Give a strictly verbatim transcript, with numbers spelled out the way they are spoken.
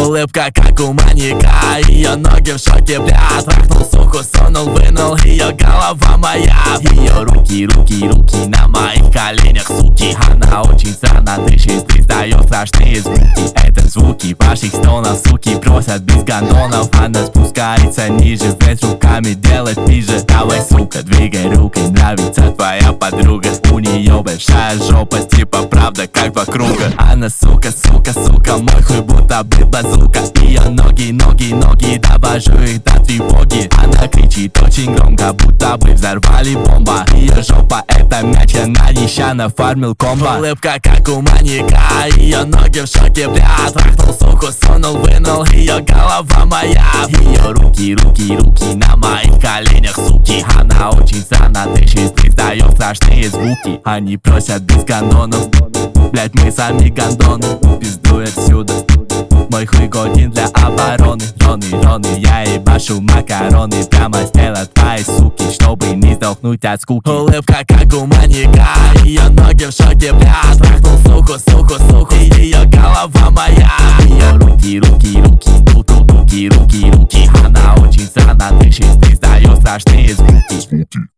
Улыбка как у маньяка, ее ноги в шоке, бля. Трахнул суку, сунул, вынул, ее голова моя. Ее руки, руки, руки на моих коленях, суки. Она очень странно дышит, издает страшные звуки. Это звуки ваших стонов, суки просят без гондонов. Она спускается ниже, вверх руками делает ниже. Давай, сука, двигай рукой, нравится твоя подруга. У нее большая жопа, типа правда как вокруг. Она сука, сука, сука, мой хуй будто бы базука. Ее ноги, ноги, ноги, довожу их до тревоги. Она кричит очень громко, будто бы взорвали бомба. Ее жопа это мяч, она нища нафармил комбо. Улыбка как у маньяка, ее ноги в шоке, бля. Трахнул суку, сунул, вынул, ее голова моя. Ее руки, руки, руки на моих коленях, суки. Она очень странно дышит, издает страшные звуки. Они просят без гондонов, блять, мы сами гондоны. Пиздуй отсюда, мой хуй годен для обороны. Роны, роны, я ебашу макароны прямо с тела твоей суки, чтобы не сдохнуть от скуки. Улыбка как у маньяка, ее ноги в шоке, бля. Трахнул суку, суку, суку, ее голова моя. Ее руки, руки, руки, руки, руки, руки, руки. Она очень странно дышит, издает страшные звуки.